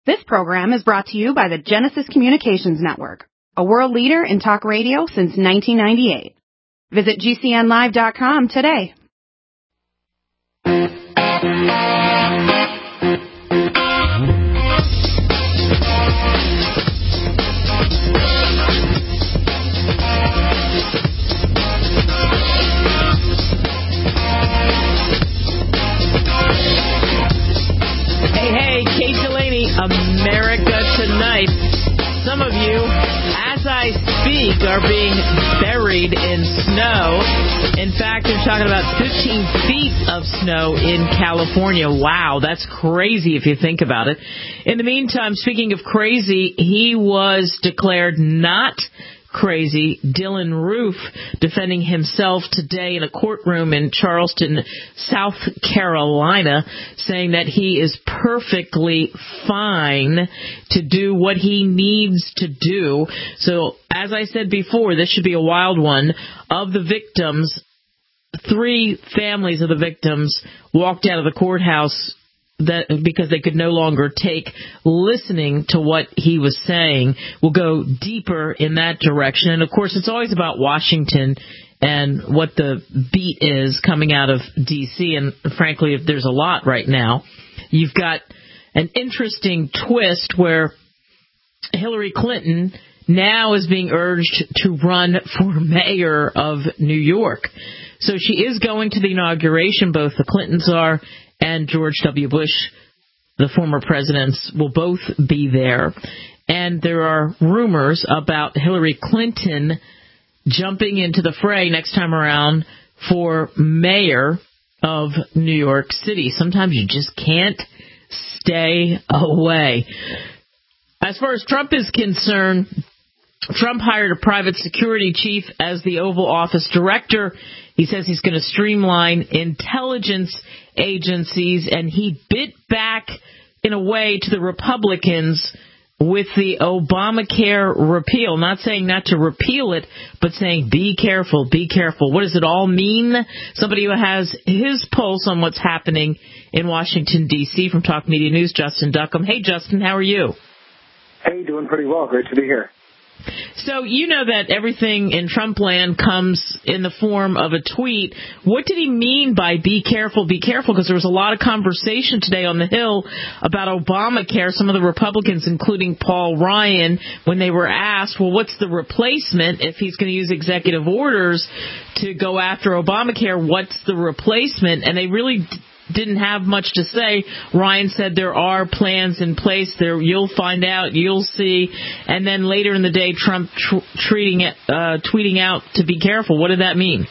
This program is brought to you by the Genesis Communications Network, a world leader in talk radio since 1998. Visit GCNlive.com today. Hey, Kate Delaney, America Tonight. Some of you, as I speak, are being buried in snow. In fact, they're talking about 15 feet of snow in California. Wow, that's crazy if you think about it. In the meantime, speaking of crazy, he was declared not crazy. Dylan Roof defending himself today in a courtroom in Charleston, South Carolina, saying that he is perfectly fine to do what he needs to do. So, as I said before, this should be a wild one. Of the victims, 3 families of the victims walked out of the courthouse because they could no longer take listening to what he was saying. We'll go deeper in that direction. And, of course, it's always about Washington and what the beat is coming out of D.C. And, frankly, if there's a lot right now. You've got an interesting twist where Hillary Clinton now is being urged to run for mayor of New York. So she is going to the inauguration. Both the Clintons are, and George W. Bush, the former presidents, will both be there. And there are rumors about Hillary Clinton jumping into the fray next time around for mayor of New York City. Sometimes you just can't stay away. As far as Trump is concerned, Trump hired a private security chief as the Oval Office director. He says he's going to streamline intelligence agencies, and he bit back in a way to the Republicans with the Obamacare repeal. Not saying not to repeal it, but saying be careful, be careful. What does it all mean? Somebody who has his pulse on what's happening in Washington, D.C. from Talk Media News, Justin Duckham. Hey, Justin, how are you? Hey, doing pretty well. Great to be here. So you know that everything in Trump land comes in the form of a tweet. What did he mean by be careful, be careful? Because there was a lot of conversation today on the Hill about Obamacare. Some of the Republicans, including Paul Ryan, when they were asked, well, what's the replacement if he's going to use executive orders to go after Obamacare? What's the replacement? And they really didn't have much to say. Ryan said there are plans in place. There, you'll find out, you'll see. And then later in the day, Trump tweeting out to be careful. What did that mean?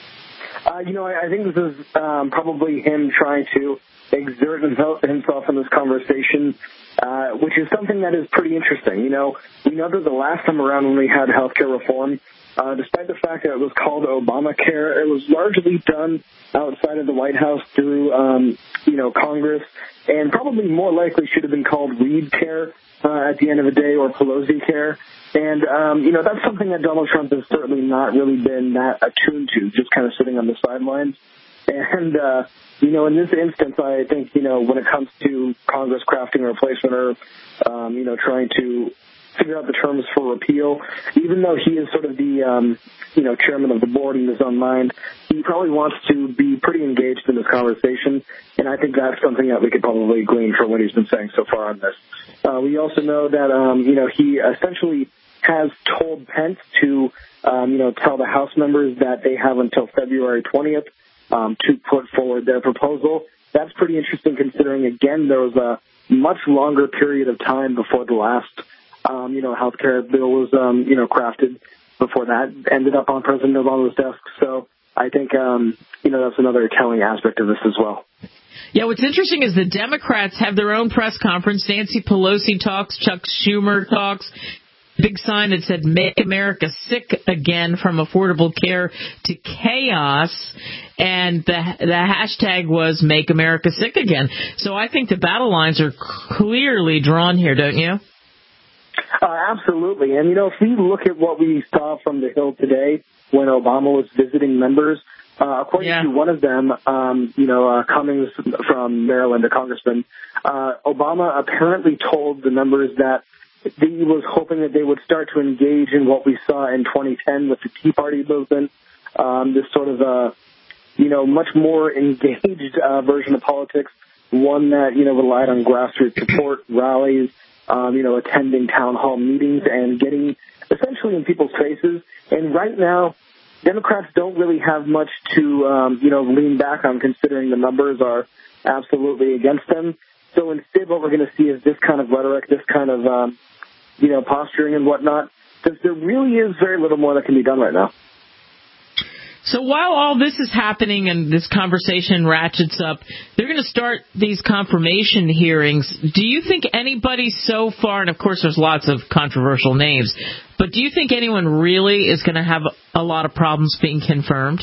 I think this is probably him trying to exert himself in this conversation, which is something that is pretty interesting. We know that the last time around when we had healthcare reform, despite the fact that it was called Obamacare, it was largely done outside of the White House through, Congress, and probably more likely should have been called Reid Care at the end of the day, or Pelosi Care. And, that's something that Donald Trump has certainly not really been that attuned to, just kind of sitting on the sidelines. And, in this instance, I think, when it comes to Congress crafting a replacement or, trying to figure out the terms for repeal, even though he is sort of the, chairman of the board in his own mind, he probably wants to be pretty engaged in this conversation, and I think that's something that we could probably glean from what he's been saying so far on this. We also know that, he essentially has told Pence to, tell the House members that they have until February 20th to put forward their proposal. That's pretty interesting considering, again, there was a much longer period of time before the last healthcare bill was, crafted before that ended up on President Obama's desk. So I think, that's another telling aspect of this as well. Yeah, what's interesting is the Democrats have their own press conference. Nancy Pelosi talks, Chuck Schumer talks. Big sign that said, "Make America Sick Again," from affordable care to chaos. And the hashtag was "Make America Sick Again." So I think the battle lines are clearly drawn here, don't you? Absolutely. And, if we look at what we saw from the Hill today when Obama was visiting members, According to one of them, Cummings from Maryland, a congressman, Obama apparently told the members that he was hoping that they would start to engage in what we saw in 2010 with the Tea Party movement, this sort of, much more engaged version of politics, one that, relied on grassroots support, rallies, attending town hall meetings and getting essentially in people's faces. And right now, Democrats don't really have much to, lean back on, considering the numbers are absolutely against them. So instead, what we're going to see is this kind of rhetoric, this kind of, posturing and whatnot, because there really is very little more that can be done right now. So while all this is happening and this conversation ratchets up, they're going to start these confirmation hearings. Do you think anybody so far, and of course there's lots of controversial names, but do you think anyone really is going to have a lot of problems being confirmed?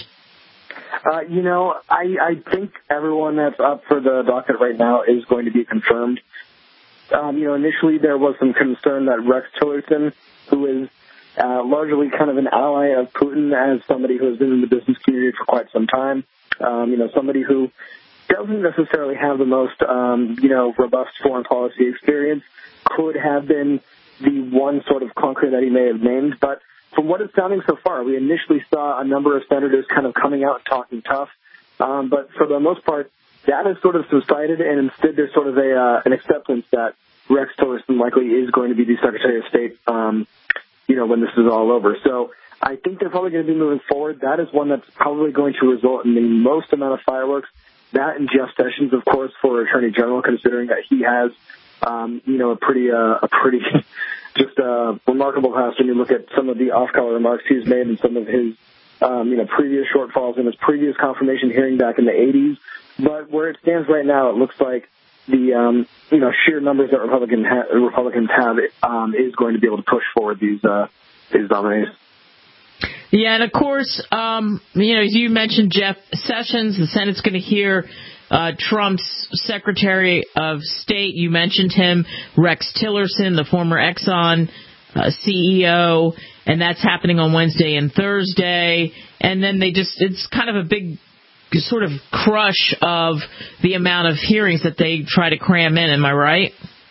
I think everyone that's up for the docket right now is going to be confirmed. Initially there was some concern that Rex Tillerson, who is largely kind of an ally of Putin, as somebody who has been in the business community for quite some time, somebody who doesn't necessarily have the most, robust foreign policy experience, could have been the one sort of clunker that he may have named. But from what it's sounding so far, we initially saw a number of senators kind of coming out and talking tough. But for the most part, that has sort of subsided, and instead there's sort of an acceptance that Rex Tillerson likely is going to be the Secretary of State, when this is all over. So I think they're probably going to be moving forward. That is one that's probably going to result in the most amount of fireworks. That and Jeff Sessions, of course, for Attorney General, considering that he has, a pretty just remarkable past when you look at some of the off-color remarks he's made and some of his, previous shortfalls in his previous confirmation hearing back in the 80s. But where it stands right now, it looks like the, sheer numbers that Republicans have is going to be able to push forward these nominees. Yeah, and of course, as you mentioned, Jeff Sessions, the Senate's going to hear Trump's Secretary of State. You mentioned him, Rex Tillerson, the former Exxon CEO, and that's happening on Wednesday and Thursday. And then it's kind of a big sort of crush of the amount of hearings that they try to cram in. Am I right?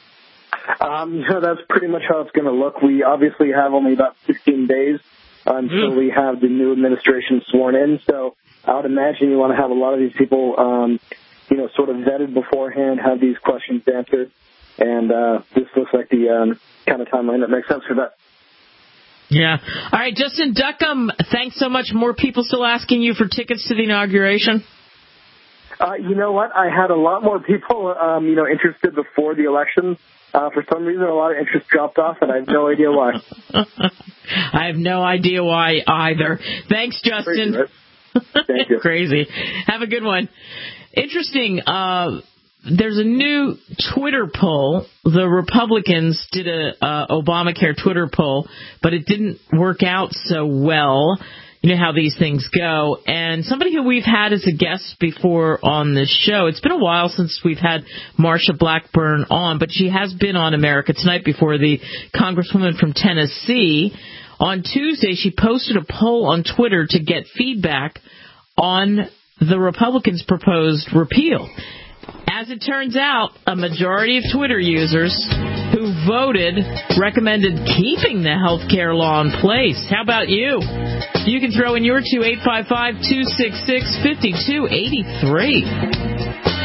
That's pretty much how it's going to look. We obviously have only about 16 days until we have the new administration sworn in. So I would imagine you want to have a lot of these people, sort of vetted beforehand, have these questions answered. And this looks like the kind of timeline that makes sense for that. Yeah. All right, Justin Duckham, thanks so much. More people still asking you for tickets to the inauguration? You know what? I had a lot more people, interested before the election. For some reason, a lot of interest dropped off, and I have no idea why. I have no idea why either. Thanks, Justin. Crazy, right? Thank you. Crazy. Have a good one. Interesting. There's a new Twitter poll. The Republicans did a Obamacare Twitter poll, but it didn't work out so well. You know how these things go. And somebody who we've had as a guest before on this show, it's been a while since we've had Marsha Blackburn on, but she has been on America Tonight before, the Congresswoman from Tennessee. On Tuesday, she posted a poll on Twitter to get feedback on the Republicans' proposed repeal. As it turns out, a majority of Twitter users who voted recommended keeping the health care law in place. How about you? You can throw in your 855-266-5283.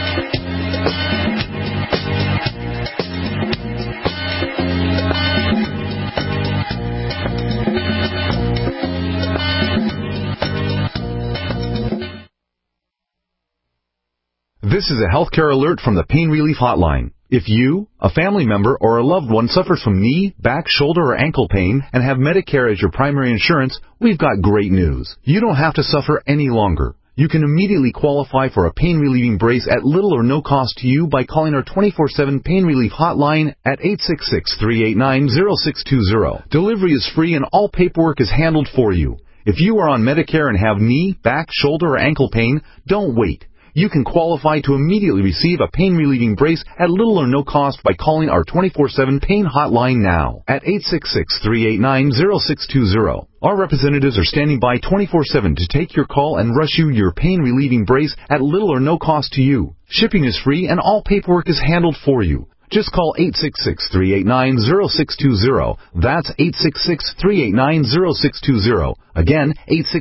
This is a healthcare alert from the Pain Relief Hotline. If you, a family member, or a loved one suffers from knee, back, shoulder, or ankle pain and have Medicare as your primary insurance, we've got great news. You don't have to suffer any longer. You can immediately qualify for a pain-relieving brace at little or no cost to you by calling our 24/7 Pain Relief Hotline at 866-389-0620. Delivery is free and all paperwork is handled for you. If you are on Medicare and have knee, back, shoulder, or ankle pain, don't wait. you can qualify to immediately receive a pain-relieving brace at little or no cost by calling our 24/7 pain hotline now at 866-389-0620. Our representatives are standing by 24/7 to take your call and rush you your pain-relieving brace at little or no cost to you. Shipping is free and all paperwork is handled for you. Just call 866-389-0620. That's 866-389-0620. Again,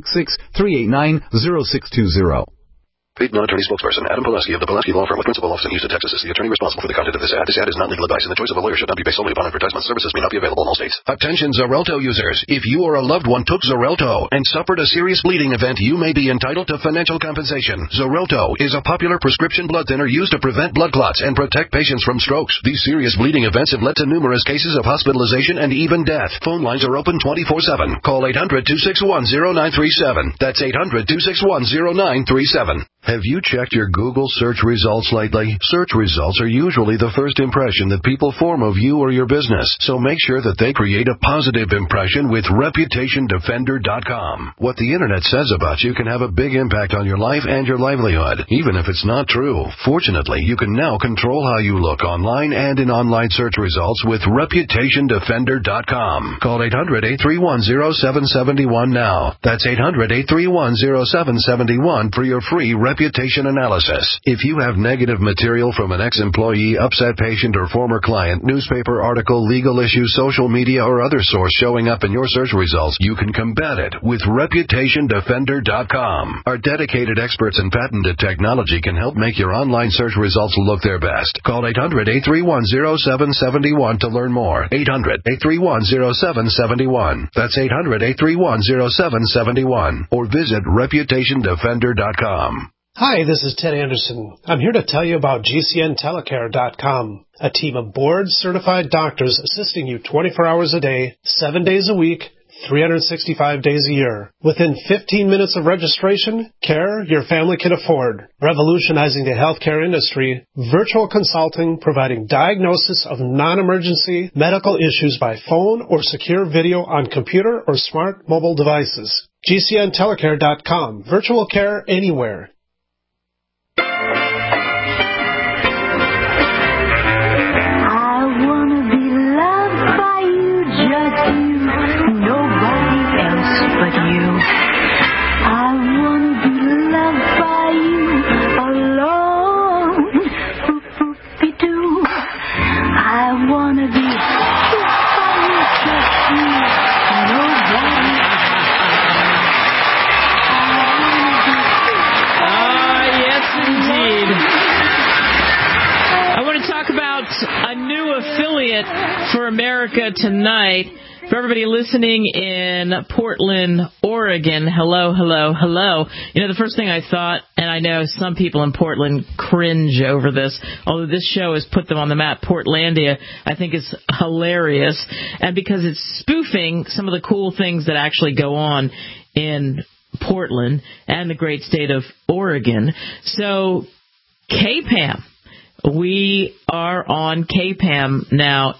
866-389-0620. Paid non-attorney spokesperson Adam Pileski of the Pileski Law Firm with principal office in Houston, Texas is the attorney responsible for the content of this ad. This ad is not legal advice, and the choice of a lawyer should not be based solely upon advertisement. Services may not be available in all states. Attention Xarelto users. If you or a loved one took Xarelto and suffered a serious bleeding event, you may be entitled to financial compensation. Xarelto is a popular prescription blood thinner used to prevent blood clots and protect patients from strokes. These serious bleeding events have led to numerous cases of hospitalization and even death. Phone lines are open 24/7. Call 800-261-0937. That's 800-261-0937. Have you checked your Google search results lately? Search results are usually the first impression that people form of you or your business, so make sure that they create a positive impression with ReputationDefender.com. What the Internet says about you can have a big impact on your life and your livelihood, even if it's not true. Fortunately, you can now control how you look online and in online search results with ReputationDefender.com. Call 800-831-0771 now. That's 800-831-0771 for your free reputation analysis. If you have negative material from an ex-employee, upset patient, or former client, newspaper article, legal issue, social media, or other source showing up in your search results, you can combat it with ReputationDefender.com. Our dedicated experts in patented technology can help make your online search results look their best. Call 800-831-0771 to learn more. 800-831-0771. That's 800-831-0771. Or visit ReputationDefender.com. Hi, this is Ted Anderson. I'm here to tell you about GCNtelecare.com, a team of board-certified doctors assisting you 24 hours a day, 7 days a week, 365 days a year. Within 15 minutes of registration, care your family can afford. Revolutionizing the healthcare industry, virtual consulting providing diagnosis of non-emergency medical issues by phone or secure video on computer or smart mobile devices. GCNtelecare.com, virtual care anywhere. A new affiliate for America Tonight. For everybody listening in Portland, Oregon, hello, hello, hello. You know, the first thing I thought, and I know some people in Portland cringe over this, although this show has put them on the map, Portlandia, I think is hilarious. And because it's spoofing some of the cool things that actually go on in Portland and the great state of Oregon. So, KPAM. We are on KPAM now,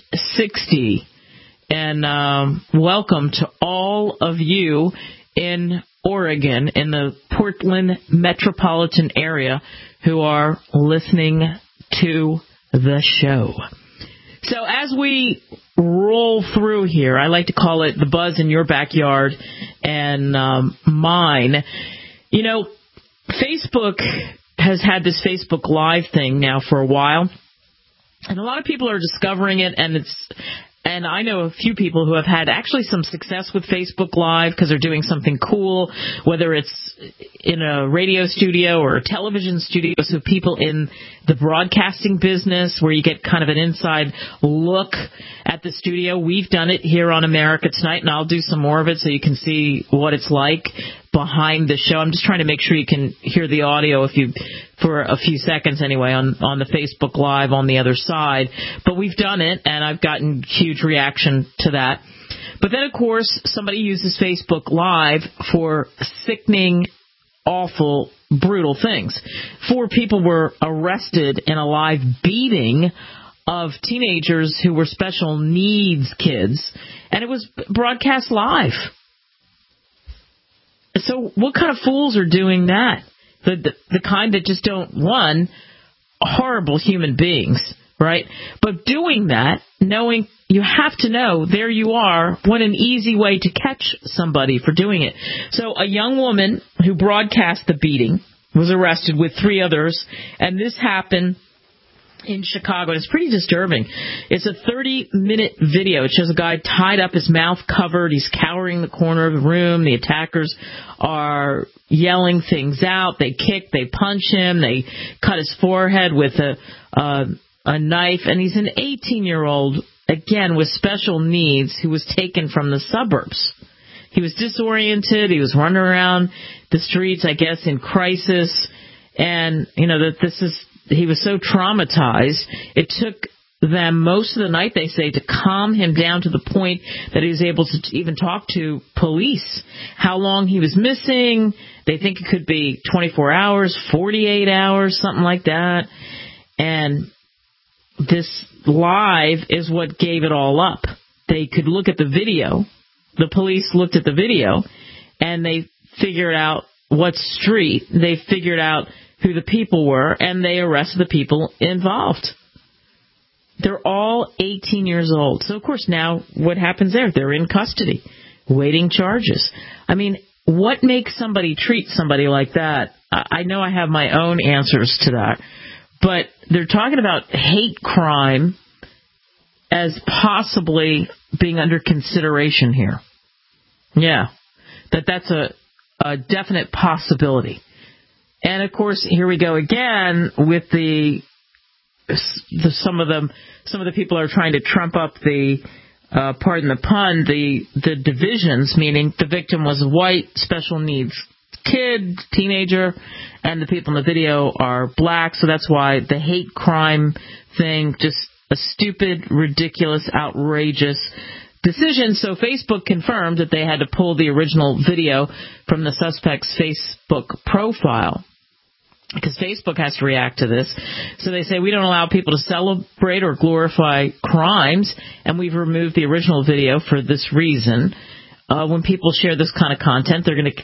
860. And welcome to all of you in Oregon, in the Portland metropolitan area, who are listening to the show. So as we roll through here, I like to call it the buzz in your backyard and mine. You know, Facebook has had this Facebook Live thing now for a while, and a lot of people are discovering it, and I know a few people who have had actually some success with Facebook Live because they're doing something cool, whether it's in a radio studio or a television studio. So people in the broadcasting business where you get kind of an inside look at the studio. We've done it here on America Tonight, and I'll do some more of it so you can see what it's like behind the show. I'm just trying to make sure you can hear the audio for a few seconds anyway on the Facebook Live on the other side. But we've done it, and I've gotten huge reaction to that. But then, of course, somebody uses Facebook Live for sickening, awful, brutal things. 4 people were arrested in a live beating of teenagers who were special needs kids, and it was broadcast live. So what kind of fools are doing that? the kind that just don't, one, horrible human beings, right? But doing that, knowing you have to know, there you are, what an easy way to catch somebody for doing it. So a young woman who broadcast the beating was arrested with 3 others, and this happened in Chicago. It's pretty disturbing. It's a 30-minute video. It shows a guy tied up, his mouth covered. He's cowering in the corner of the room. The attackers are yelling things out. They kick, they punch him, they cut his forehead with a knife. And he's an 18-year-old, again, with special needs, who was taken from the suburbs. He was disoriented. He was running around the streets, I guess, in crisis. And, he was so traumatized, it took them most of the night, they say, to calm him down to the point that he was able to even talk to police. How long he was missing, they think it could be 24 hours, 48 hours, something like that. And this live is what gave it all up. They could look at the video. The police looked at the video, and they figured out what street. They figured out who the people were, and they arrested the people involved. They're all 18 years old. So, of course, now what happens there? They're in custody, waiting charges. I mean, what makes somebody treat somebody like that? I know I have my own answers to that, but they're talking about hate crime as possibly being under consideration here. Yeah, that's a definite possibility. And, of course, here we go again with some of the people are trying to trump up the, pardon the pun, the divisions, meaning the victim was a white, special needs kid, teenager, and the people in the video are black. So that's why the hate crime thing, just a stupid, ridiculous, outrageous decision. So Facebook confirmed that they had to pull the original video from the suspect's Facebook profile, because Facebook has to react to this. So they say, we don't allow people to celebrate or glorify crimes, and we've removed the original video for this reason. When people share this kind of content,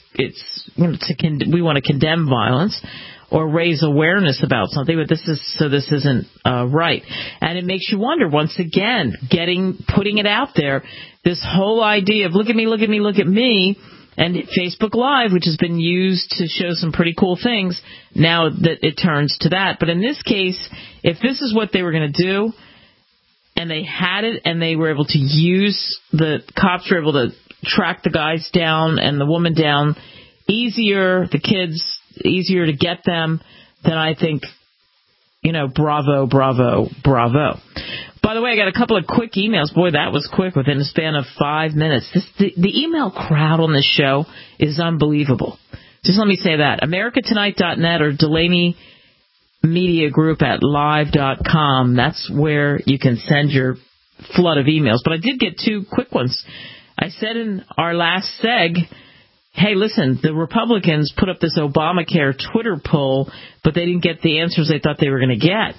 we want to condemn violence or raise awareness about something, but this isn't right. And it makes you wonder, once again, putting it out there, this whole idea of look at me, look at me, look at me, and Facebook Live, which has been used to show some pretty cool things, now that it turns to that. But in this case, if this is what they were going to do, and they had it, and they were able to the cops were able to track the guys down and the woman down easier, the kids easier to get them, then I think, bravo, bravo, bravo. By the way, I got a couple of quick emails. Boy, that was quick, within a span of 5 minutes. The email crowd on this show is unbelievable. Just let me say that. AmericaTonight.net or Delaney Media Group at live.com. That's where you can send your flood of emails. But I did get 2 quick ones. I said in our last seg, hey, listen, the Republicans put up this Obamacare Twitter poll, but they didn't get the answers they thought they were going to get.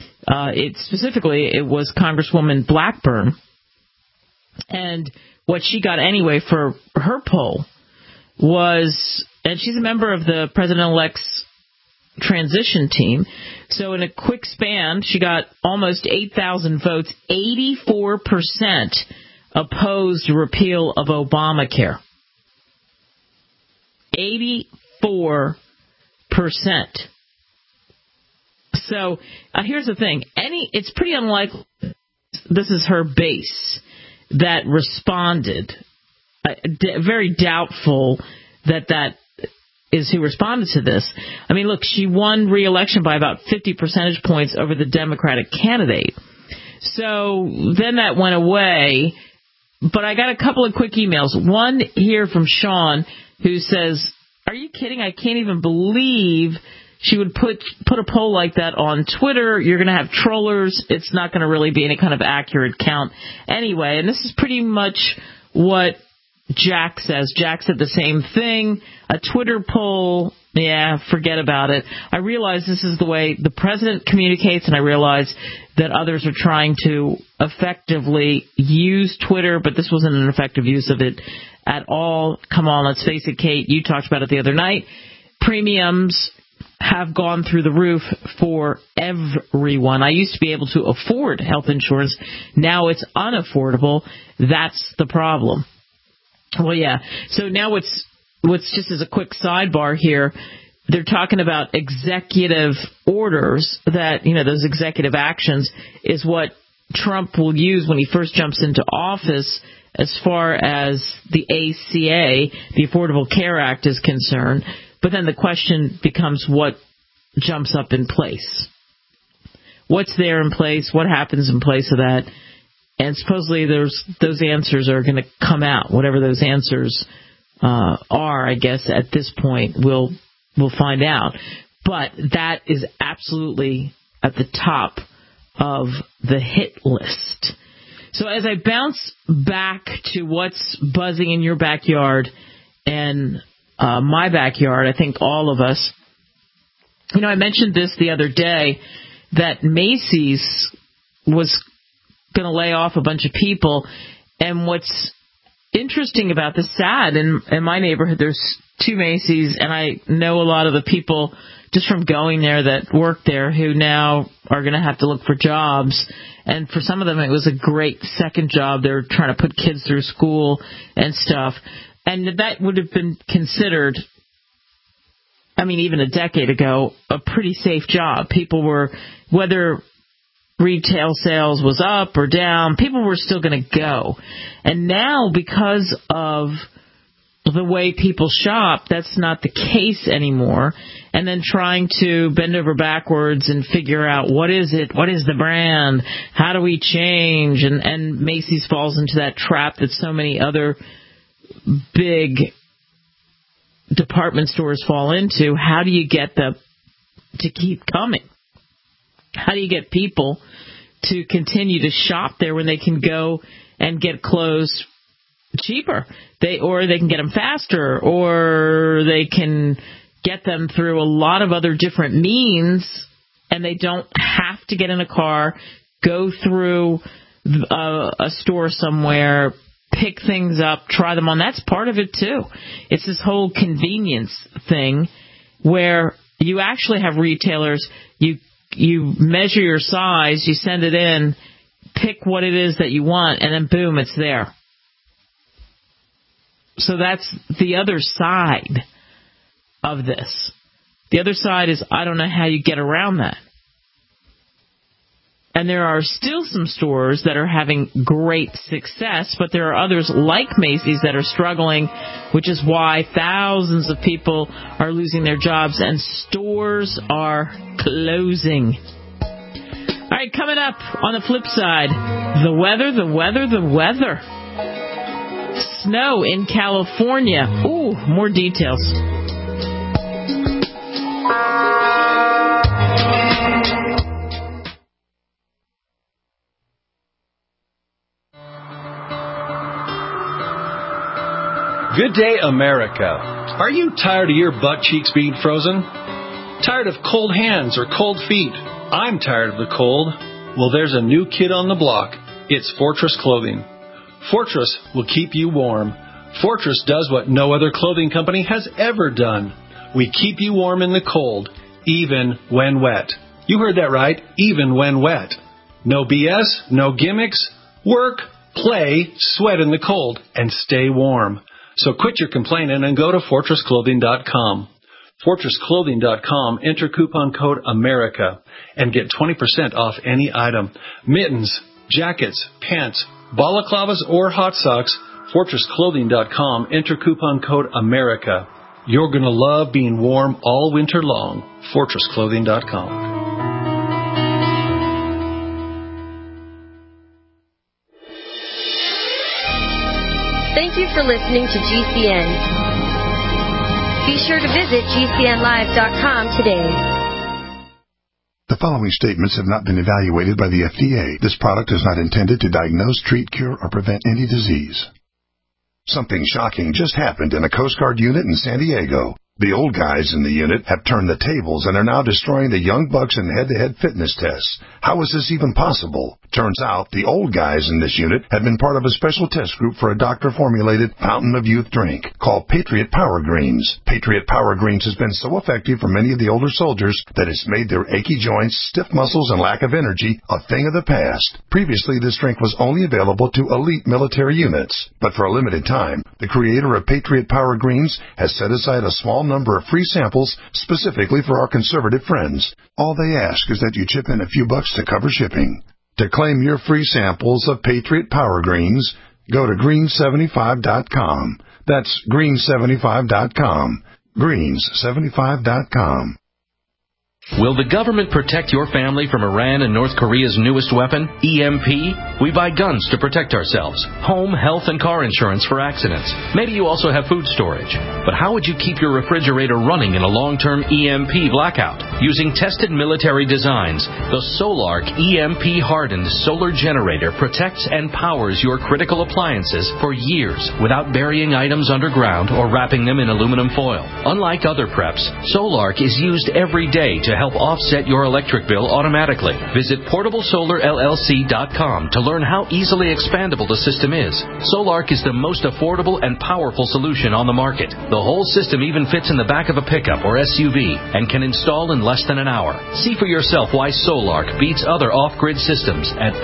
It was Congresswoman Blackburn. And what she got anyway for her poll was, and she's a member of the President-elect's transition team, so in a quick span, she got almost 8,000 votes. 84% opposed repeal of Obamacare. 84%. So here's the thing. It's pretty unlikely this is her base that responded. Very doubtful that is who responded to this. I mean, look, she won re-election by about 50 percentage points over the Democratic candidate. So then that went away. But I got a couple of quick emails. One here from Sean, who says, are you kidding? I can't even believe she would put a poll like that on Twitter. You're going to have trollers. It's not going to really be any kind of accurate count anyway. And this is pretty much what Jack says. Jack said the same thing. A Twitter poll, yeah, forget about it. I realize this is the way the president communicates, and I realize that others are trying to effectively use Twitter, but this wasn't an effective use of it at all. Come on, let's face it, Kate. You talked about it the other night. Premiums have gone through the roof for everyone. I used to be able to afford health insurance. Now it's unaffordable. That's the problem. Well, yeah. So now what's just as a quick sidebar here, they're talking about executive orders that, those executive actions is what Trump will use when he first jumps into office as far as the ACA, the Affordable Care Act, is concerned. But then the question becomes what jumps up in place. What's there in place? What happens in place of that? And supposedly those answers are going to come out. Whatever those answers are, I guess, at this point, we'll find out. But that is absolutely at the top of the hit list. So as I bounce back to what's buzzing in your backyard and my backyard, I think all of us, I mentioned this the other day, that Macy's was going to lay off a bunch of people. And what's interesting about this, sad, in my neighborhood, there's 2 Macy's, and I know a lot of the people just from going there that work there who now are going to have to look for jobs. And for some of them, it was a great second job. They're trying to put kids through school and stuff. And that would have been considered, even a decade ago, a pretty safe job. People were, whether retail sales was up or down, people were still going to go. And now, because of the way people shop, that's not the case anymore. And then trying to bend over backwards and figure out what is it, what is the brand, how do we change, and Macy's falls into that trap that so many other big department stores fall into. How do you get them to keep coming? How do you get people to continue to shop there when they can go and get clothes cheaper? They can get them faster, or they can get them through a lot of other different means, and they don't have to get in a car, go through a store somewhere, pick things up, try them on. That's part of it, too. It's this whole convenience thing where you actually have retailers, you measure your size, you send it in, pick what it is that you want, and then boom, it's there. So that's the other side of this. The other side is, I don't know how you get around that. And there are still some stores that are having great success, but there are others like Macy's that are struggling, which is why thousands of people are losing their jobs and stores are closing. All right, coming up on the flip side, the weather. Snow in California. Ooh, more details. Good day, America. Are you tired of your butt cheeks being frozen? Tired of cold hands or cold feet? I'm tired of the cold. Well, there's a new kid on the block. It's Fortress Clothing. Fortress will keep you warm. Fortress does what no other clothing company has ever done. We keep you warm in the cold, even when wet. You heard that right, even when wet. No BS, no gimmicks. Work, play, sweat in the cold, and stay warm. So quit your complaining and go to FortressClothing.com. FortressClothing.com, enter coupon code AMERICA and get 20% off any item. Mittens, jackets, pants, balaclavas, or hot socks, FortressClothing.com, enter coupon code AMERICA. You're going to love being warm all winter long. FortressClothing.com. Thank you for listening to GCN. Be sure to visit GCNlive.com today. The following statements have not been evaluated by the FDA. This product is not intended to diagnose, treat, cure, or prevent any disease. Something shocking just happened in a Coast Guard unit in San Diego. The old guys in the unit have turned the tables and are now destroying the young bucks in head-to-head fitness tests. How is this even possible? Turns out the old guys in this unit have been part of a special test group for a doctor-formulated Fountain of Youth drink called Patriot Power Greens. Patriot Power Greens has been so effective for many of the older soldiers that it's made their achy joints, stiff muscles, and lack of energy a thing of the past. Previously, this drink was only available to elite military units, but for a limited time, the creator of Patriot Power Greens has set aside a small number of free samples specifically for our conservative friends. All they ask is that you chip in a few bucks to cover shipping. To claim your free samples of Patriot Power Greens, go to greens75.com. That's greens75.com. Greens75.com. Will the government protect your family from Iran and North Korea's newest weapon, EMP? We buy guns to protect ourselves, home, health, and car insurance for accidents. Maybe you also have food storage. But how would you keep your refrigerator running in a long-term EMP blackout? Using tested military designs, the Solark EMP-hardened solar generator protects and powers your critical appliances for years without burying items underground or wrapping them in aluminum foil. Unlike other preps, Solark is used every day to help offset your electric bill automatically. Visit PortableSolarLLC.com to learn how easily expandable the system is. Solark is the most affordable and powerful solution on the market. The whole system even fits in the back of a pickup or SUV and can install in less than an hour. See for yourself why Solark beats other off-grid systems at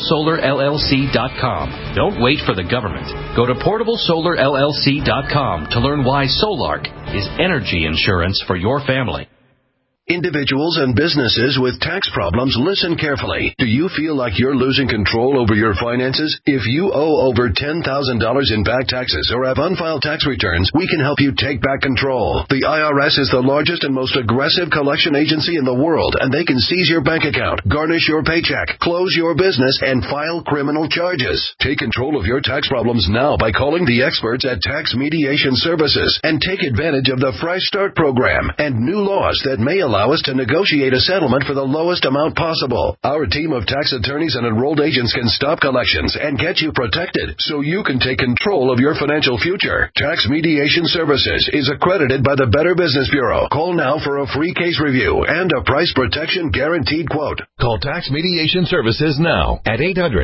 PortableSolarLLC.com. Don't wait for the government. Go to PortableSolarLLC.com to learn why Solark is energy insurance for your family. Individuals and businesses with tax problems, listen carefully. Do you feel like you're losing control over your finances? If you owe over $10,000 in back taxes or have unfiled tax returns, we can help you take back control. The IRS is the largest and most aggressive collection agency in the world, and they can seize your bank account, garnish your paycheck, close your business, and file criminal charges. Take control of your tax problems now by calling the experts at Tax Mediation Services and take advantage of the Fresh Start program and new laws that may allow us to negotiate a settlement for the lowest amount possible. Our team of tax attorneys and enrolled agents can stop collections and get you protected so you can take control of your financial future. Tax Mediation Services is accredited by the Better Business Bureau. Call now for a free case review and a price protection guaranteed quote. Call Tax Mediation Services now at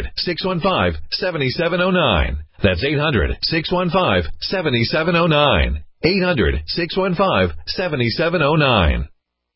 800-615-7709. That's 800-615-7709. 800-615-7709.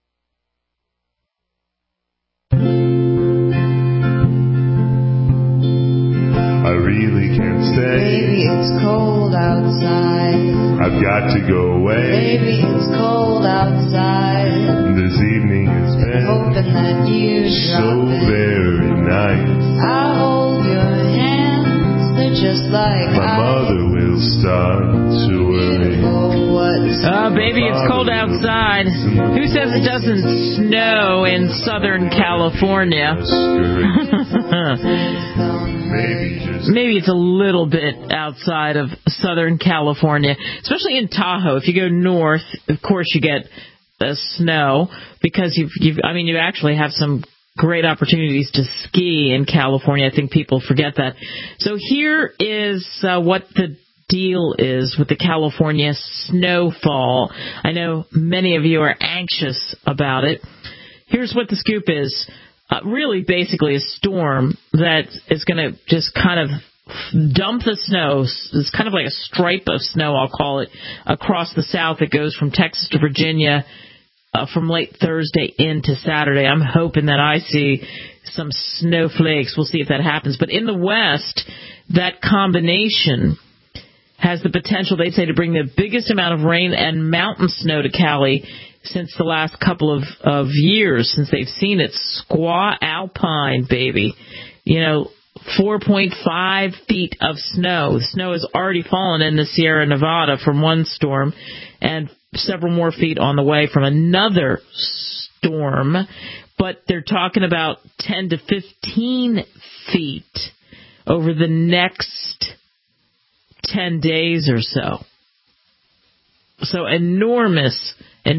I really can't stay. Baby, it's cold outside. I've got to go away. Baby, it's cold outside. This evening has been hoping that you so very nice. I'll hold your hands, they're just like my mother will start to worry. Baby, it's cold outside. Who says it doesn't snow in Southern California? Maybe it's a little bit outside of Southern California, especially in Tahoe. If you go north, of course you get snow because you actually have some great opportunities to ski in California. I think people forget that. So here is what the deal is with the California snowfall. I know many of you are anxious about it. Here's what the scoop is. Really basically a storm that is going to just kind of dump the snow. It's kind of like a stripe of snow, I'll call it, across the south. It goes from Texas to Virginia from late Thursday into Saturday. I'm hoping that I see some snowflakes. We'll see if that happens. But in the west, that combination has the potential, they say, to bring the biggest amount of rain and mountain snow to Cali since the last couple of years, since they've seen it. Squaw Alpine, baby. 4.5 feet of snow. The snow has already fallen in the Sierra Nevada from one storm, and several more feet on the way from another storm. But they're talking about 10 to 15 feet over the next 10 days or so. So enormous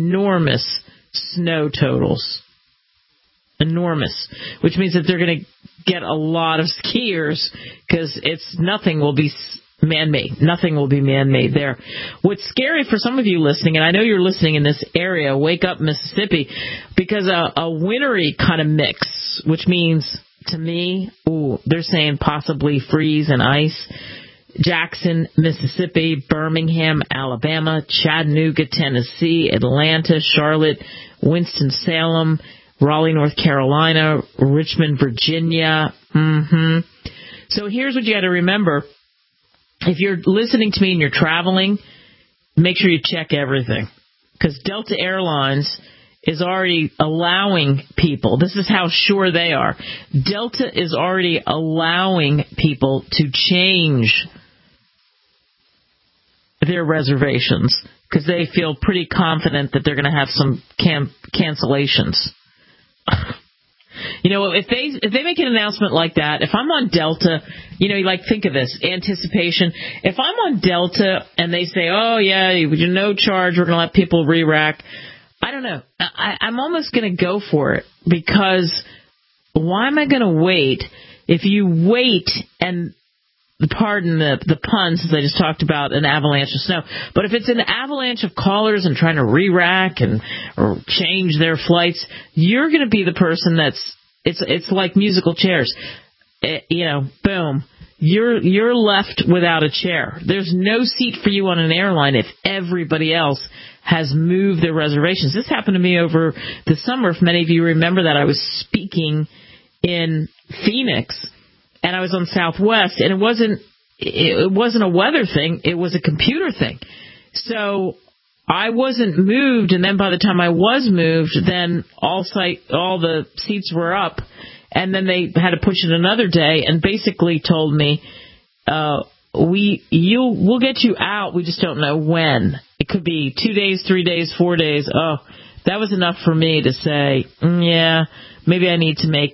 snow totals. Enormous. Which means that they're going to get a lot of skiers because nothing will be man-made. Nothing will be man-made there. What's scary for some of you listening, and I know you're listening in this area, Wake Up, Mississippi, because a wintry kind of mix, which means, to me, they're saying possibly freeze and ice. Jackson, Mississippi, Birmingham, Alabama, Chattanooga, Tennessee, Atlanta, Charlotte, Winston-Salem, Raleigh, North Carolina, Richmond, Virginia. So here's what you got to remember. If you're listening to me and you're traveling, make sure you check everything. Because Delta Airlines is already allowing people, this is how sure they are, Delta is already allowing people to change their reservations because they feel pretty confident that they're going to have some cancellations. If they make an announcement like that, if I'm on Delta, think of this, anticipation. If I'm on Delta and they say, oh, yeah, no charge, we're going to let people re-rack, I don't know. I'm almost going to go for it because why am I going to wait? If you wait and, pardon the pun since I just talked about an avalanche of snow, but if it's an avalanche of callers and trying to re-rack or change their flights, you're going to be the person it's like musical chairs. Boom. You're left without a chair. There's no seat for you on an airline if everybody else has moved their reservations. This happened to me over the summer. If many of you remember that, I was speaking in Phoenix, and I was on Southwest, and it wasn't a weather thing. It was a computer thing. So I wasn't moved, and then by the time I was moved, then all the seats were up, and then they had to push it another day, and basically told me, we'll get you out. We just don't know when. It could be 2 days, 3 days, 4 days. Oh, that was enough for me to say, yeah, maybe I need to make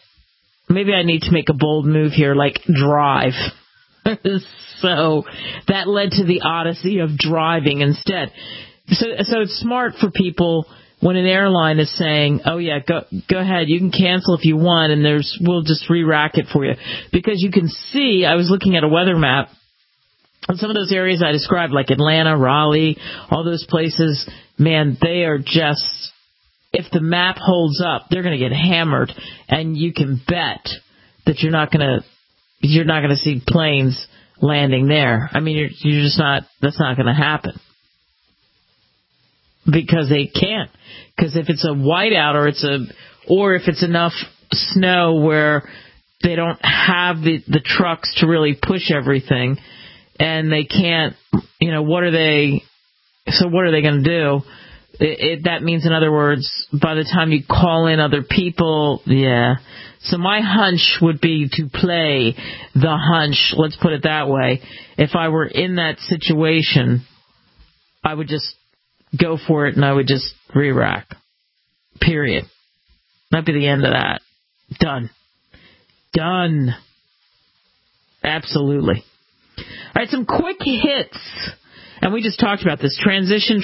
a bold move here, like drive. So that led to the odyssey of driving instead. So it's smart for people when an airline is saying, oh yeah, go ahead, you can cancel if you want, and we'll just re-rack it for you. Because you can see, I was looking at a weather map, and some of those areas I described, like Atlanta, Raleigh, all those places, man, they are just, if the map holds up, they're going to get hammered, and you can bet that you're not going to see planes landing there. I mean, you're just not, that's not going to happen. Because they can't. Because if it's a whiteout or if it's enough snow where they don't have the trucks to really push everything, and they can't, what are they going to do? That means, in other words, by the time you call in other people, yeah. So my hunch would be to play the hunch, let's put it that way. If I were in that situation, I would just go for it and I would just re-rack. Period. That'd be the end of that. Done. Absolutely. All right, some quick hits. And we just talked about this. Transition.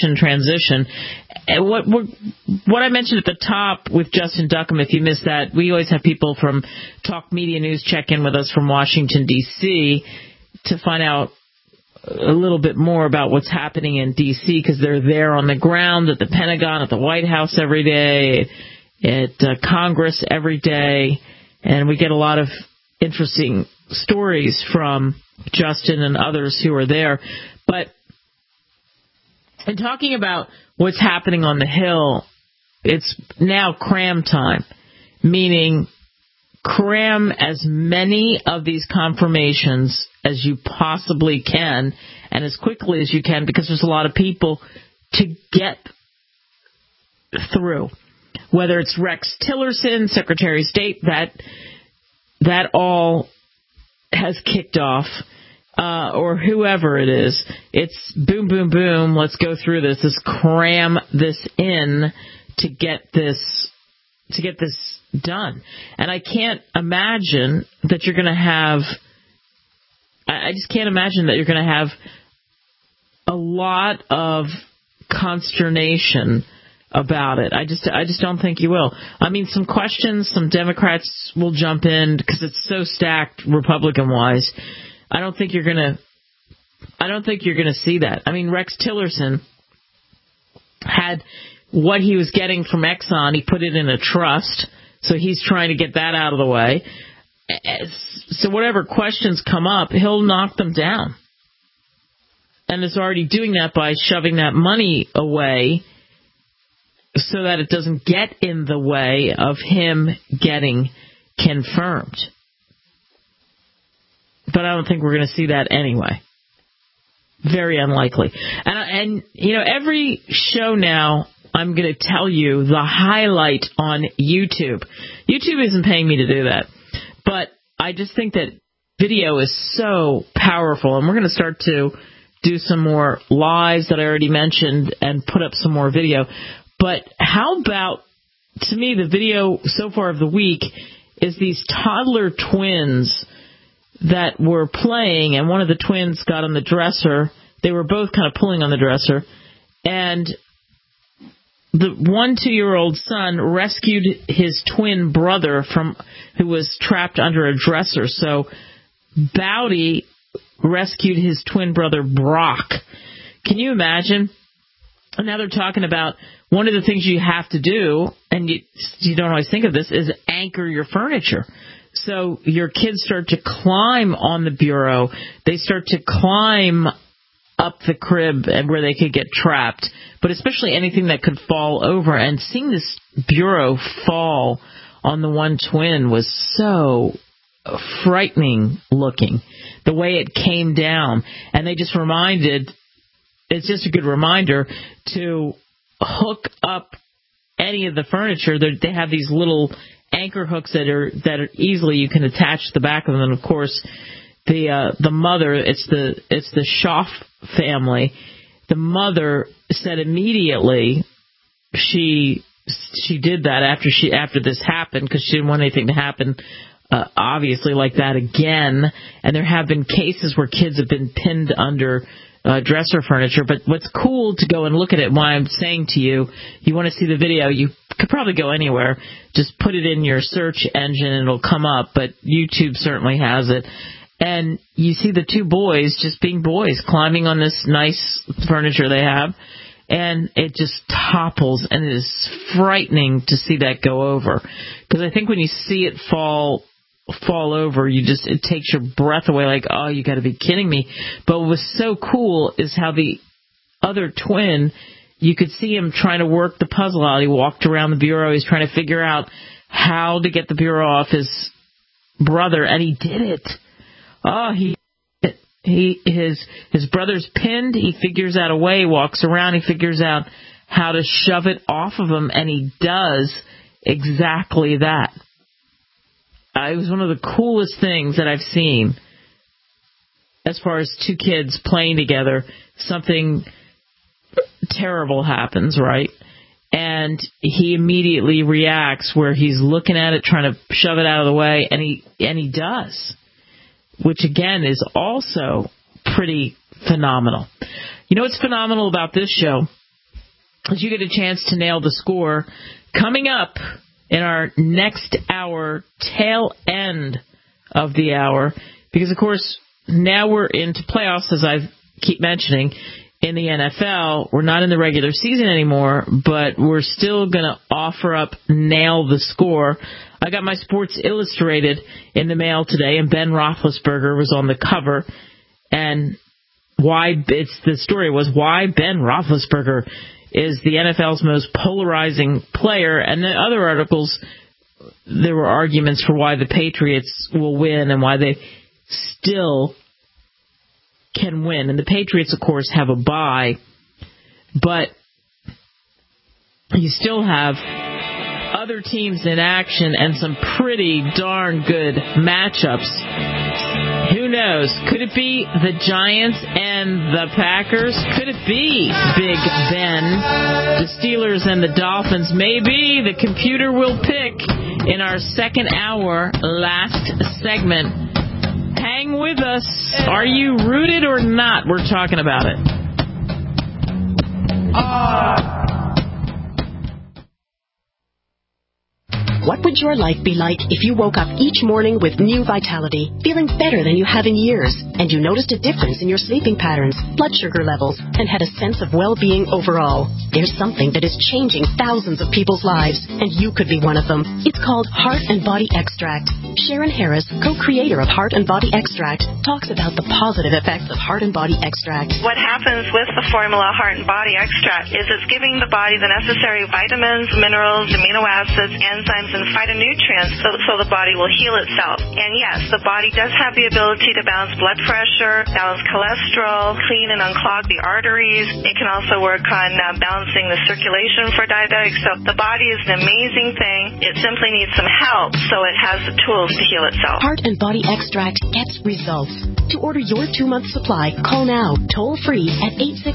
And what I mentioned at the top with Justin Duckham, if you missed that, we always have people from Talk Media News check in with us from Washington, D.C. to find out a little bit more about what's happening in D.C. because they're there on the ground at the Pentagon, at the White House every day, at Congress every day. And we get a lot of interesting stories from Justin and others who are there. But in talking about what's happening on the Hill, it's now cram time, meaning cram as many of these confirmations as you possibly can and as quickly as you can, because there's a lot of people to get through. Whether it's Rex Tillerson, Secretary of State, that all has kicked off. Or whoever it is, it's boom, boom, boom, let's go through this. Let's cram this in to get this done. And I can't imagine that you're going to have, I just can't imagine that you're going to have a lot of consternation about it. I just don't think you will. I mean, some questions, some Democrats will jump in because it's so stacked Republican-wise. I don't think you're going to see that. I mean, Rex Tillerson had what he was getting from Exxon. He put it in a trust, so he's trying to get that out of the way. So whatever questions come up, he'll knock them down. And is already doing that by shoving that money away so that it doesn't get in the way of him getting confirmed. But I don't think we're going to see that anyway. Very unlikely. And you know, every show now, I'm going to tell you the highlight on YouTube. YouTube isn't paying me to do that. But I just think that video is so powerful. And we're going to start to do some more lives that I already mentioned and put up some more video. But how about, to me, the video so far of the week is these toddler twins that were playing, and one of the twins got on the dresser. They were both kind of pulling on the dresser. And the 1-2-year-old son rescued his twin brother who was trapped under a dresser. So Bowdy rescued his twin brother Brock. Can you imagine? And now they're talking about one of the things you have to do, and you don't always think of this, is anchor your furniture. So your kids start to climb on the bureau. They start to climb up the crib and where they could get trapped, but especially anything that could fall over. And seeing this bureau fall on the one twin was so frightening looking, the way it came down. And they just it's just a good reminder to hook up any of the furniture. They have these little anchor hooks that are easily, you can attach to the back of them. And of course, the mother, it's the Schaff family. The mother said immediately she did that after this happened, because she didn't want anything to happen obviously like that again. And there have been cases where kids have been pinned under dresser furniture. But what's cool to go and look at it, why I'm saying to you, you want to see the video, you could probably go anywhere. Just put it in your search engine and it'll come up. But YouTube certainly has it. And you see the two boys just being boys, climbing on this nice furniture they have. And it just topples, and it is frightening to see that go over. Because I think when you see it fall over, it takes your breath away, like, oh, you got to be kidding me. But what was so cool is how the other twin, you could see him trying to work the puzzle out. He walked around the bureau. He's trying to figure out how to get the bureau off his brother, and he did it. Oh, his brother's pinned. He figures out a way, walks around. He figures out how to shove it off of him, and he does exactly that. It was one of the coolest things that I've seen as far as two kids playing together. Something terrible happens, right? And he immediately reacts where he's looking at it, trying to shove it out of the way, and he does. Which, again, is also pretty phenomenal. You know what's phenomenal about this show is you get a chance to nail the score coming up in our next hour, tail end of the hour. Because, of course, now we're into playoffs, as I keep mentioning, in the NFL. We're not in the regular season anymore, but we're still going to offer up Nail the Score. I got my Sports Illustrated in the mail today, and Ben Roethlisberger was on the cover. And the story was why Ben Roethlisberger is the NFL's most polarizing player. And the other articles, there were arguments for why the Patriots will win and why they still can win. And the Patriots, of course, have a bye, but you still have other teams in action and some pretty darn good matchups. Who knows? Could it be the Giants and the Packers? Could it be Big Ben, the Steelers and the Dolphins? Maybe the computer will pick in our second hour, last segment. Hang with us. Are you rooted or not? We're talking about it. What would your life be like if you woke up each morning with new vitality, feeling better than you have in years, and you noticed a difference in your sleeping patterns, blood sugar levels, and had a sense of well-being overall? There's something that is changing thousands of people's lives, and you could be one of them. It's called Heart and Body Extract. Sharon Harris, co-creator of Heart and Body Extract, talks about the positive effects of Heart and Body Extract. What happens with the formula Heart and Body Extract is it's giving the body the necessary vitamins, minerals, amino acids, enzymes, and phytonutrients so the body will heal itself. And yes, the body does have the ability to balance blood pressure, balance cholesterol, clean and unclog the arteries. It can also work on balancing the circulation for diabetics. So the body is an amazing thing. It simply needs some help so it has the tools to heal itself. Heart and Body Extract gets results. To order your 2-month supply, call now, toll-free at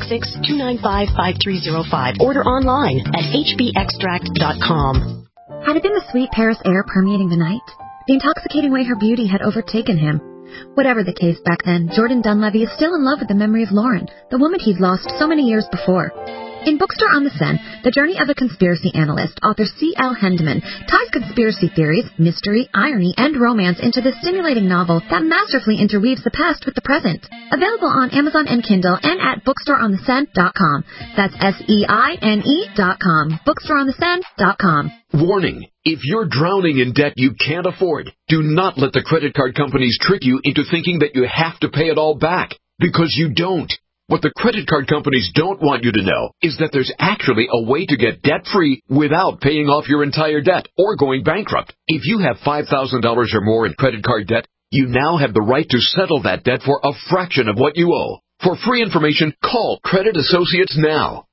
866-295-5305. Order online at hbextract.com. Had it been the sweet Paris air permeating the night? The intoxicating way her beauty had overtaken him? Whatever the case back then, Jordan Dunleavy is still in love with the memory of Lauren, the woman he'd lost so many years before. In Bookstore on the Seine, the journey of a conspiracy analyst, author C.L. Hendeman ties conspiracy theories, mystery, irony, and romance into this stimulating novel that masterfully interweaves the past with the present. Available on Amazon and Kindle and at bookstoreontheseine.com. That's SEINE.com. Bookstoreontheseine.com. Warning. If you're drowning in debt you can't afford, do not let the credit card companies trick you into thinking that you have to pay it all back, because you don't. What the credit card companies don't want you to know is that there's actually a way to get debt-free without paying off your entire debt or going bankrupt. If you have $5,000 or more in credit card debt, you now have the right to settle that debt for a fraction of what you owe. For free information, call Credit Associates now.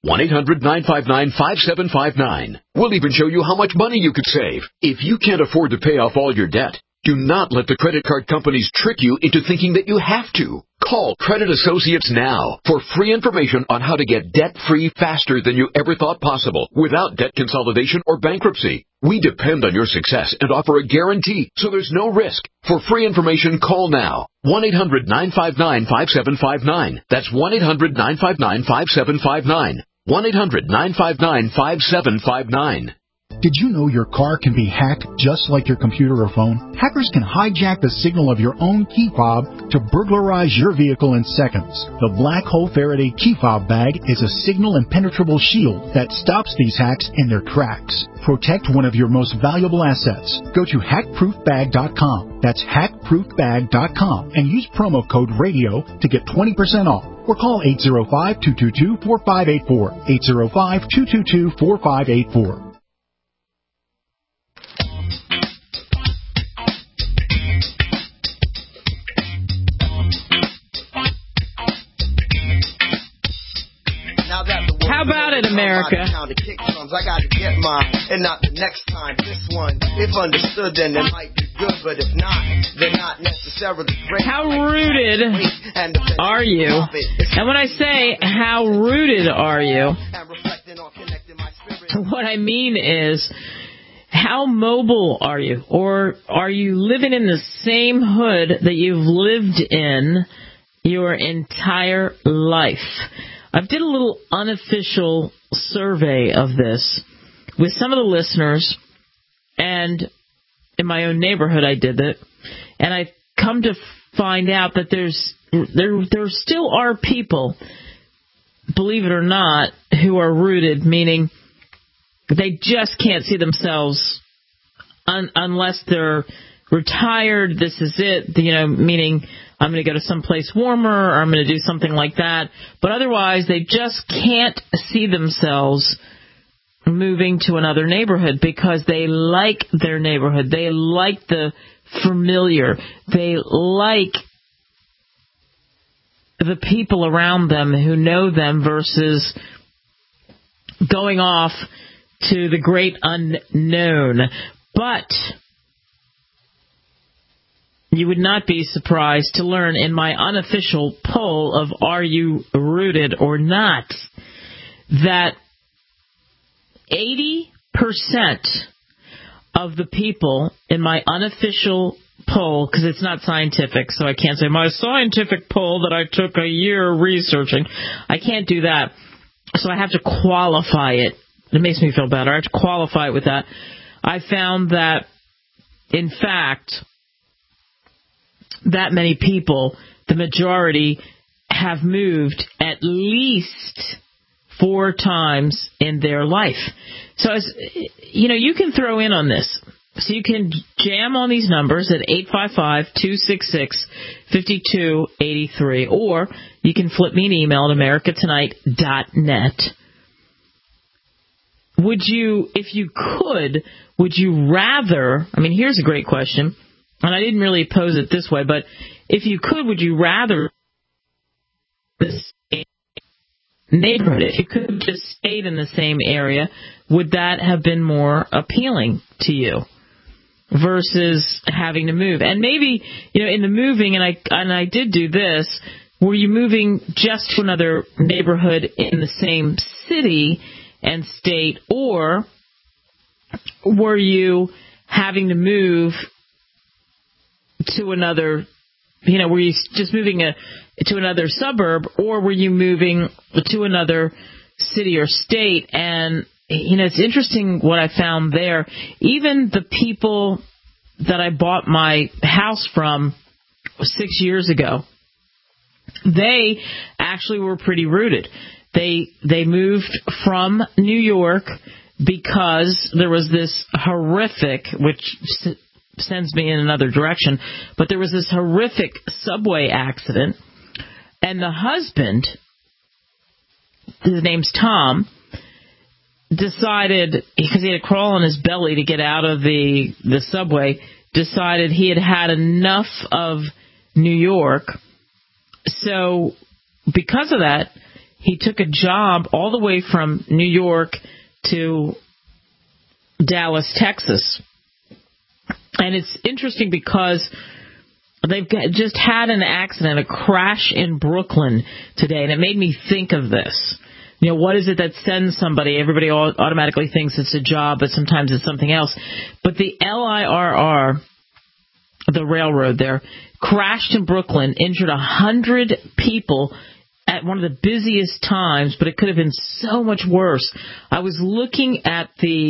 1-800-959-5759. We'll even show you how much money you could save. If you can't afford to pay off all your debt, do not let the credit card companies trick you into thinking that you have to. Call Credit Associates now for free information on how to get debt-free faster than you ever thought possible without debt consolidation or bankruptcy. We depend on your success and offer a guarantee, so there's no risk. For free information, call now. 1-800-959-5759. That's 1-800-959-5759. 1-800-959-5759. Did you know your car can be hacked just like your computer or phone? Hackers can hijack the signal of your own key fob to burglarize your vehicle in seconds. The Black Hole Faraday key fob bag is a signal impenetrable shield that stops these hacks in their tracks. Protect one of your most valuable assets. Go to hackproofbag.com. That's hackproofbag.com and use promo code RADIO to get 20% off. Or call 805-222-4584. 805-222-4584. How about it, America? I got to get mine, and not the next time. This one, if understood, then it might be good, but if not, then not necessarily great. How rooted are you? And when I say how rooted are you, what I mean is, how mobile are you? Or are you living in the same hood that you've lived in your entire life? I did a little unofficial survey of this with some of the listeners, and in my own neighborhood I did it, and I come to find out that there still are people, believe it or not, who are rooted, meaning they just can't see themselves unless they're retired. This is it, meaning I'm going to go to someplace warmer, or I'm going to do something like that. But otherwise, they just can't see themselves moving to another neighborhood because they like their neighborhood. They like the familiar. They like the people around them who know them versus going off to the great unknown. But you would not be surprised to learn in my unofficial poll of Are You Rooted or Not that 80% of the people in my unofficial poll, because it's not scientific, so I can't say my scientific poll that I took a year researching. I can't do that. So I have to qualify it. It makes me feel better. I have to qualify it with that. I found that, in fact, that many people, the majority, have moved at least 4 times in their life. So, you can throw in on this. So you can jam on these numbers at 855-266-5283, or you can flip me an email at americatonight.net. Would you, if you could, would you rather, here's a great question, and I didn't really pose it this way, but if you could, would you rather this neighborhood, if you could have just stayed in the same area, would that have been more appealing to you versus having to move? And maybe, in the moving, and I did do this, were you moving just to another neighborhood in the same city and state, or were you having to move to another, were you just moving to another suburb, or were you moving to another city or state? And, it's interesting what I found there. Even the people that I bought my house from 6 years ago, they actually were pretty rooted. They moved from New York because there was this horrific, which sends me in another direction, but there was this horrific subway accident, and the husband, his name's Tom, decided, because he had to crawl on his belly to get out of the subway, decided he had had enough of New York. So because of that, he took a job all the way from New York to Dallas, Texas. And it's interesting because they've just had an accident, a crash in Brooklyn today, and it made me think of this. What is it that sends somebody? Everybody automatically thinks it's a job, but sometimes it's something else. But the LIRR, the railroad there, crashed in Brooklyn, injured 100 people at one of the busiest times, but it could have been so much worse. I was looking at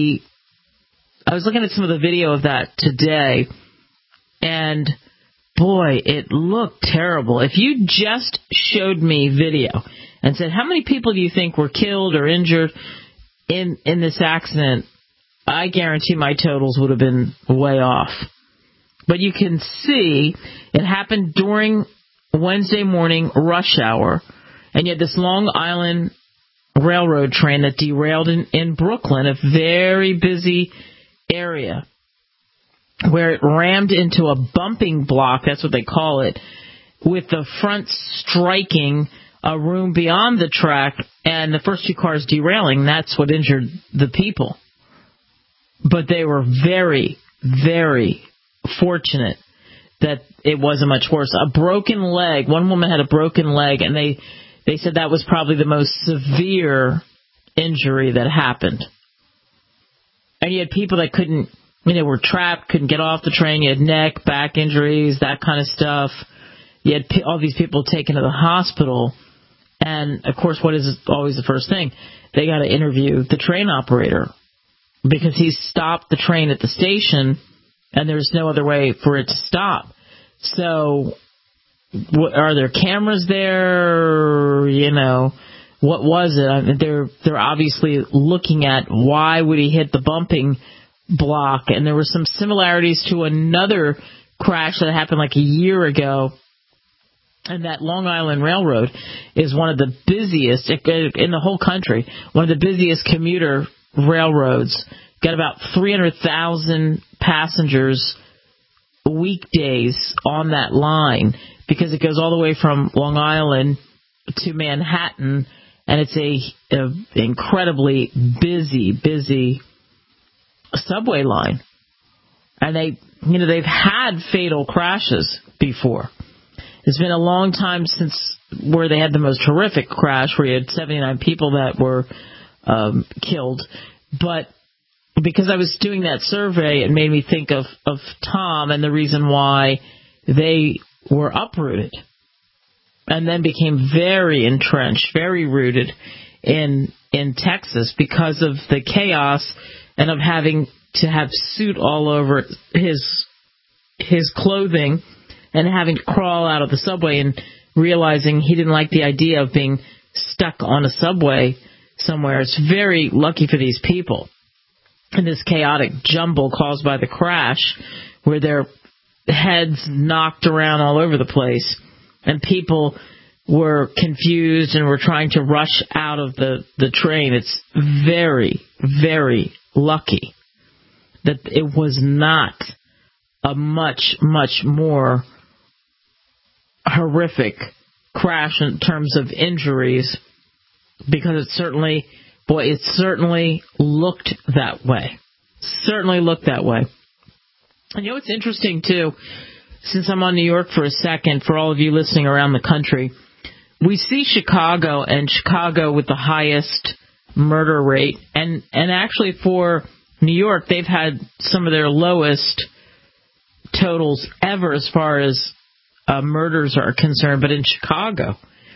some of the video of that today, and boy, it looked terrible. If you just showed me video and said, how many people do you think were killed or injured in this accident, I guarantee my totals would have been way off. But you can see it happened during Wednesday morning rush hour, and you had this Long Island Railroad train that derailed in Brooklyn, a very busy area, where it rammed into a bumping block, that's what they call it, with the front striking a room beyond the track, and the first 2 cars derailing. That's what injured the people. But they were very, very fortunate that it wasn't much worse. A broken leg. One woman had a broken leg, and they said that was probably the most severe injury that happened. And you had people that couldn't, were trapped, couldn't get off the train. You had neck, back injuries, that kind of stuff. You had all these people taken to the hospital. And, of course, what is always the first thing? They got to interview the train operator, because he stopped the train at the station, and there's no other way for it to stop. So, are there cameras there? What was it? They're obviously looking at why would he hit the bumping block, and there were some similarities to another crash that happened like a year ago. And that Long Island Railroad is one of the busiest in the whole country, one of the busiest commuter railroads. Got about 300,000 passengers weekdays on that line, because it goes all the way from Long Island to Manhattan, and it's a incredibly busy subway line. And they've had fatal crashes before. It's been a long time since where they had the most horrific crash, where you had 79 people that were killed. But because I was doing that survey, it made me think of Tom and the reason why they were uprooted and then became very entrenched, very rooted in Texas, because of the chaos and of having to have soot all over his clothing and having to crawl out of the subway and realizing he didn't like the idea of being stuck on a subway somewhere. It's very lucky for these people in this chaotic jumble caused by the crash where their heads knocked around all over the place and people were confused and were trying to rush out of the train. It's very, very lucky that it was not a much, much more horrific crash in terms of injuries, because it certainly looked that way. Certainly looked that way. And you know what's interesting, too, since I'm on New York for a second, for all of you listening around the country, we see Chicago, and Chicago with the highest murder rate, and actually for New York, they've had some of their lowest totals ever as far as murders are concerned. But in Chicago,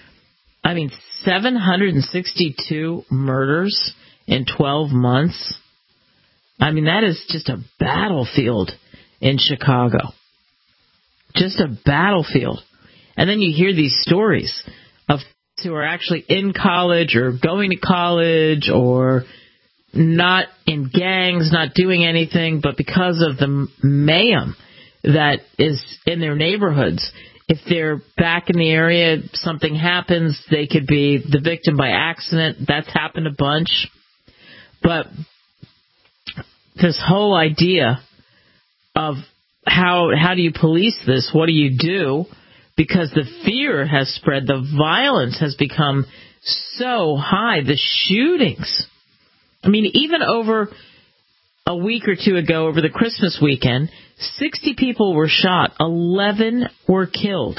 762 murders in 12 months. That is just a battlefield in Chicago. Just a battlefield. And then you hear these stories of who are actually in college or going to college or not in gangs, not doing anything, but because of the mayhem that is in their neighborhoods. If they're back in the area, something happens, they could be the victim by accident. That's happened a bunch. But this whole idea of how do you police this? What do you do? Because the fear has spread. The violence has become so high. The shootings. Even over a week or two ago, over the Christmas weekend, 60 people were shot. 11 were killed.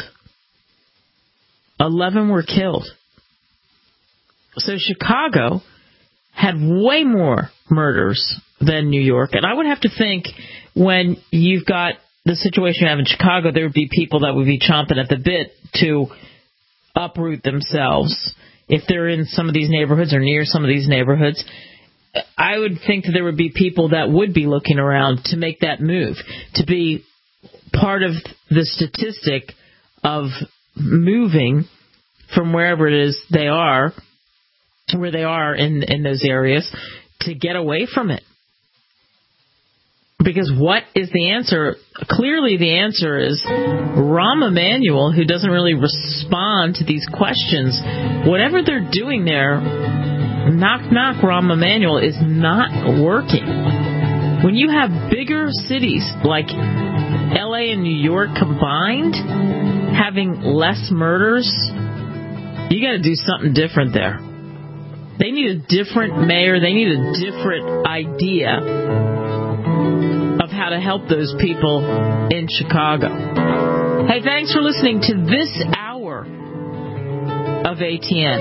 11 were killed. So Chicago had way more murders than New York. And I would have to think when you've got the situation you have in Chicago, there would be people that would be chomping at the bit to uproot themselves if they're in some of these neighborhoods or near some of these neighborhoods. I would think that there would be people that would be looking around to make that move, to be part of the statistic of moving from wherever it is they are, where they are in those areas, to get away from it. Because what is the answer? Clearly the answer is Rahm Emanuel, who doesn't really respond to these questions. Whatever they're doing there, knock, knock, Rahm Emanuel, is not working. When you have bigger cities like L.A. and New York combined having less murders, you got to do something different there. They need a different mayor. They need a different idea of how to help those people in Chicago. Hey, thanks for listening to this hour of ATN.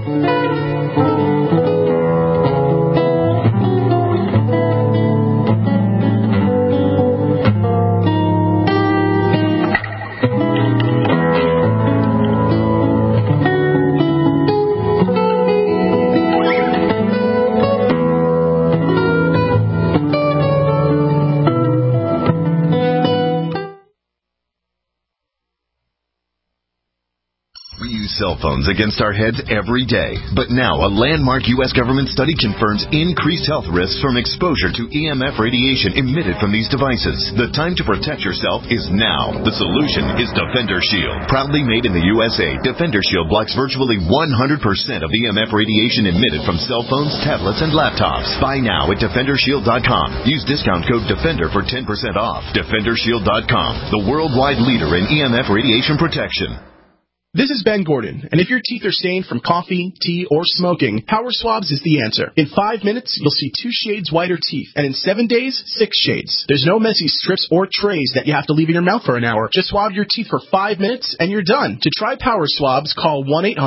Cell phones against our heads every day. But now a landmark U.S. government study confirms increased health risks from exposure to EMF radiation emitted from these devices. The time to protect yourself is now. The solution is Defender Shield. Proudly made in the USA, Defender Shield blocks virtually 100% of EMF radiation emitted from cell phones, tablets, and laptops. Buy now at DefenderShield.com. Use discount code DEFENDER for 10% off. DefenderShield.com, the worldwide leader in EMF radiation protection. This is Ben Gordon, and if your teeth are stained from coffee, tea, or smoking, Power Swabs is the answer. In 5 minutes, you'll see 2 shades whiter teeth, and in 7 days, 6 shades. There's no messy strips or trays that you have to leave in your mouth for an hour. Just swab your teeth for 5 minutes, and you're done. To try Power Swabs, call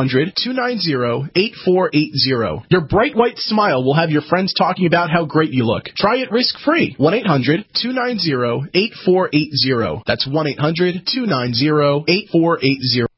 1-800-290-8480. Your bright white smile will have your friends talking about how great you look. Try it risk-free. 1-800-290-8480. That's 1-800-290-8480.